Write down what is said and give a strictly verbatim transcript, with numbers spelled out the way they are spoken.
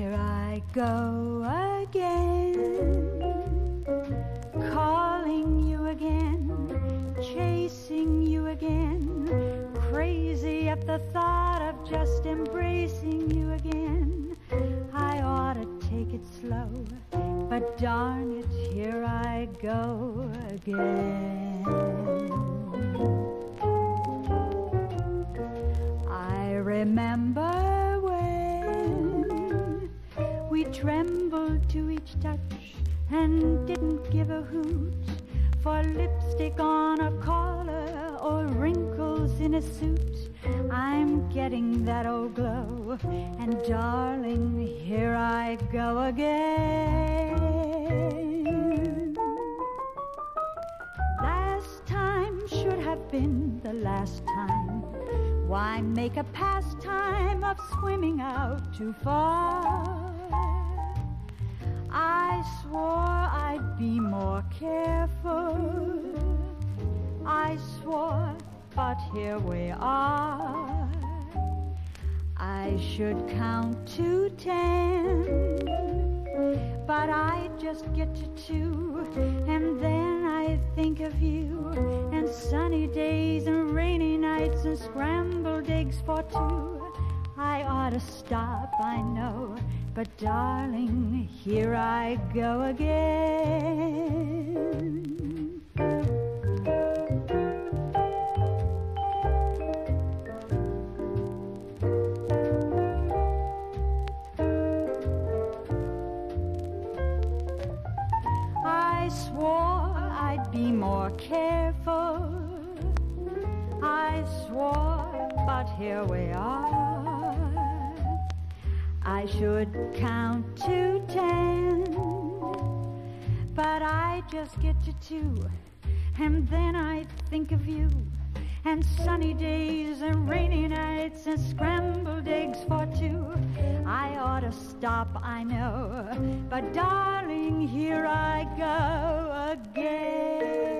Here I go again, calling you again, chasing you again, crazy at the thought of just embracing you again. I ought to take it slow, but darn it, here I go again. I remember when we trembled to each touch and didn't give a hoot for lipstick on a collar or wrinkles in a suit. I'm getting that old glow, and darling, here I go again. Last time should have been the last time. Why make a pastime of swimming out too far? I swore I'd be more careful. I swore, but here we are. I should count to ten, but I just get to two, and then I think of you, and sunny days and rainy nights and scrambled eggs for two. I ought to stop, I know, but darling, here I go again. I swore I'd be more careful. I swore, but here we are. I should count to ten, but I just get to two, and then I think of you, and sunny days and rainy nights and scrambled eggs for two. I ought to stop, I know, but darling, here I go again.